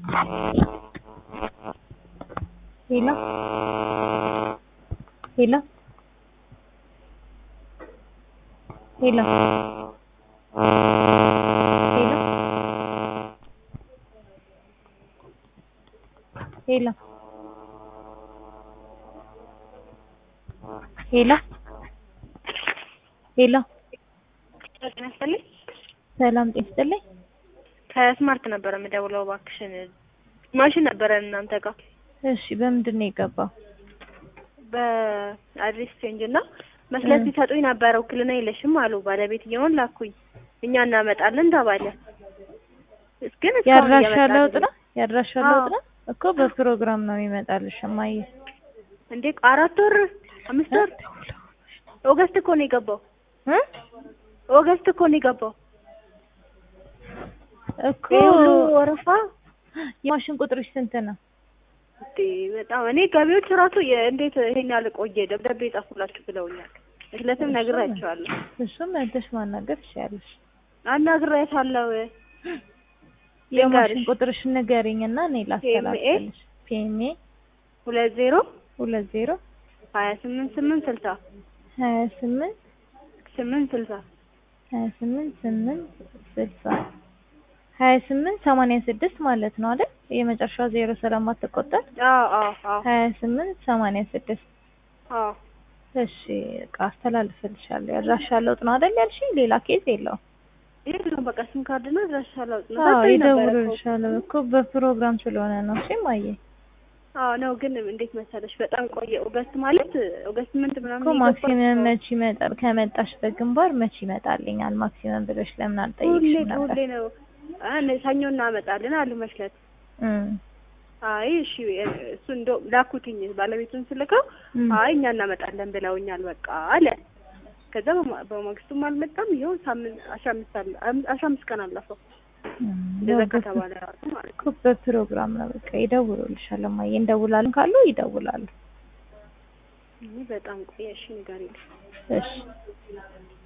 Hila. Hila. Hila. Hila. Hila. Hila. Hila. ሰላም ጤስጥልኝ ከስማርት ነበር የምደውለው እባክሽን ማሽን ነበር እናንተ ጋር እሺ በምንድን ነው የገባው በአድሬስ ቼንጅ እና መስለት ሲሰጡኝ ነበር ውክልና የለሽም አሉ ባለቤትየውን ላኩኝ እኛ እናመጣለን ተባለ ግን ያድራሻ ለውጥ ነው እኮ በፕሮግራም ነው የሚመጣልሽ ማየ እንዴ 4 ወር 5 ወር ኦገስት እኮ ነው የገባው ኦገስት እኮ ነው የገባው እኮ ወረፋ የማሽን ቁጥርሽ ስንት ነው እንዴ በጣም እኔ ገቢዎች ራሱ እንዴት ይሄን ያለ ቆየ ደብዳቤ ጻፉላችሁ ብለውኛል ስለዚህ ነግራቸዋለሁ እሱም አንተሽ ማናገር ትችያለሽ አናግራታለሁ የማሽን ቁጥርሽ ንገሪኝና እኔ ላስተላልፍልሽ ፒኤምኤ 20 28860 2886 ማለት ነው አይደል የመጨረሻው 0 ስለማትቆጠር አዎ 2886 እሺ አስተላልፍልሻለሁ ያድራሻ ለውጥ ነው አይደል ያልሽኝ ሌላ ኬዝ የለውም ይሄው በቃ ስም ካርድ ነው ያድራሻ ለውጥ ነው ይደውልልሻለሁ እኮ በፕሮግራም ስለሆነ ነው እሺ ማየ ነው ግን እንዴት መሰለሽ በጣም ቆየ ኦገስት ማለት ኦገስት ምንድን ምናምን እኮ ማክሲመም መቼ ይመጣል ከመጣሽ በግንባር መቼ ይመጣልኛል ማክሲመም ብለሽ ለምን አልጠይቅሽም ነበር ሁሌ ነው ሰኞ እናመጣለን አሉ መስለት አይ እሺ እሱ እንደው ላኩትኝ ባለቤቱን ስልከው አይ እኛ እናመጣለን ብለውኛል በቃ አለ ከዛ በማግስቱም አልመጣም ይሄው ሳምንት 15 ቀን አለፈው ከተባለ ራሱ ማለት ነው በፕሮግራም ነው በቃ ይደውሉልሻል ማየ እንደውላለን ካሉ ይደውላሉ በጣም ቆየሽ ንገሪኝ እሺ